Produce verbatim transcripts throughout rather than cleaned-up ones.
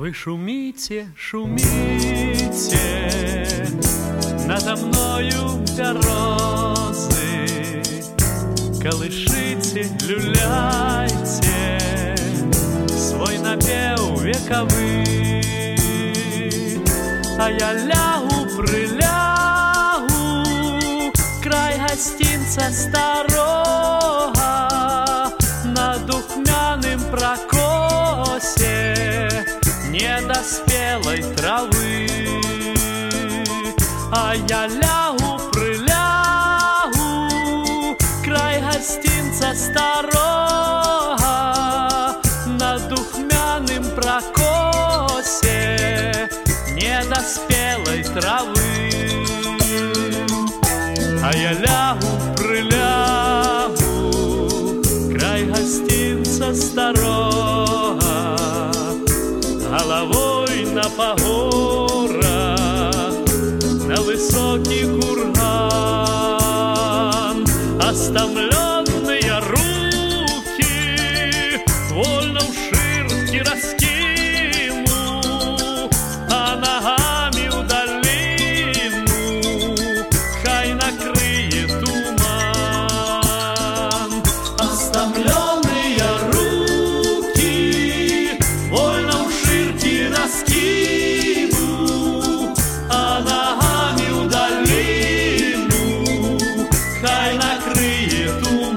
Вы шумите, шумите, надо мною березы, колышите, люляйте свой напев вековый, а я лягу, прилягу, край гостинца старого, на духмяным прокосе недоспелой травы, а я лягу, прилягу, край гостинца старого, на духмяным прокосе недоспелой травы, а я лягу, прилягу, край гостинца старого, головой на погорах, на высокий курган, остомленные руки вольно в ширке раскину, а ногами в долину хай накрыет туман. Остомленные руки вольно в ширке раскину, а ногами в долину хай накрыет туман.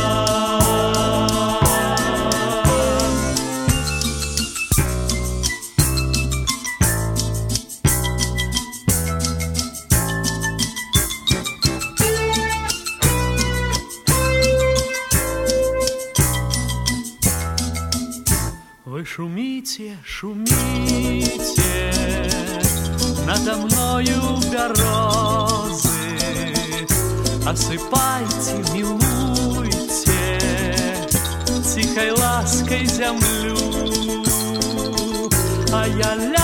Вы шумите, шумите, надо мною березы, осыпайте, милуйте тихой лаской землю, а я ля